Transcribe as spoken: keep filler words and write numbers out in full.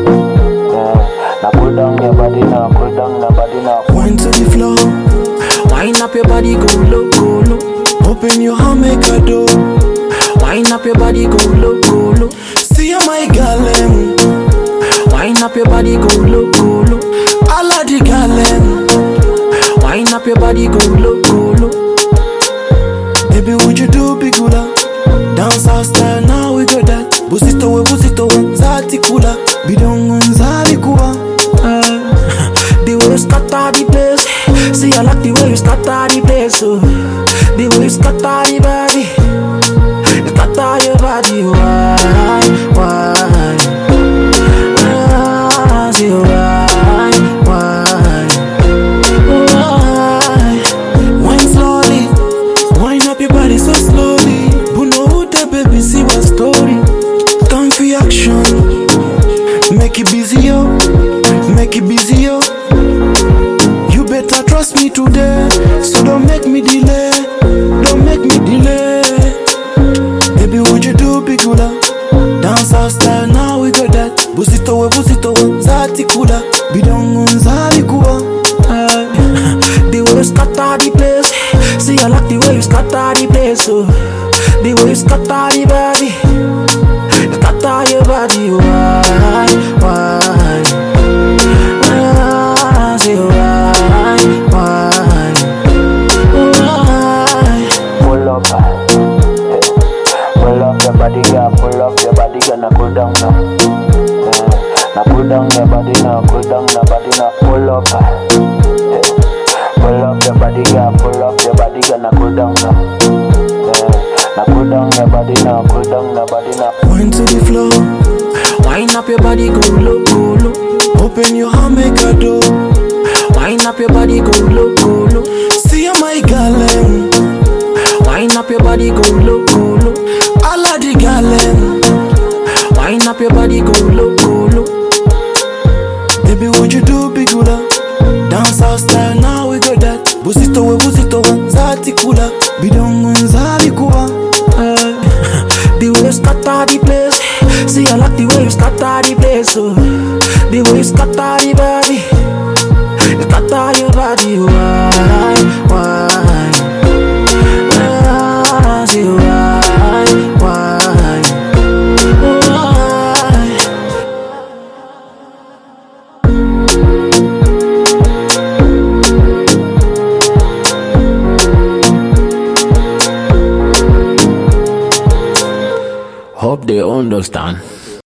Yeah. Now pull down your body now, pull down your body now. Wine to the floor, Wind up your body, go low, go low. open your hand, make a door. Wind up your body, go low, go low. See ya, my galem, Wind up your body, go low, go low. alla di galem. Wind up your body, go low, go low. Baby, would you do big gula? Dance our style, now we got that. Busito we busito we, zati kula. Bidongo nzali kuwa. The way you scatter the place, see I like the way you scatter the place. Oh, the way you scatter the body, you scatter your body. Why, why? Ah, see why, why, why? Wine slowly, wine up your body so slowly. Buno ute baby, see what story. Time for action, make it busy yo, make it busy yo. You better trust me today, so don't make me delay, don't make me delay. Baby, would you do big gula? Dance our style, now we got that. Busito we busito we, zati kula. Bidongo nzali kuwa. The way you scatter the place, see I like the way you scatter the place. Oh, the way you scatter the body, you scatter your body. Why, why? Ah, see why, why, why? Pull up, yeah. Pull up your body, girl. Pull up your body, girl. Now cool down now. Yeah. Now cool down your body now, cool down your body now. Pull up, yeah. Pull up your body, girl. Pull up your body, girl. Now cool down now. Yeah. Now cool down your body now, cool down your body now. Wine to the floor, Wind up your body, go low, go low. open your hand, make a door. Wind up your body, go low, go low. See ya, my galem, Wind up your body, go low, go low. alla di galem. Wind up your body, go low, go low. Baby, would you do big gula? Dance our style, now we got that. Busito we busito we, zati kula. Bidongo nzali kuwa. The way you scatter the place, see I like the way you scatter the place. Oh, the way you scatter the body, you scatter your body. Why, why? Ah, see why, why, Hope they understand.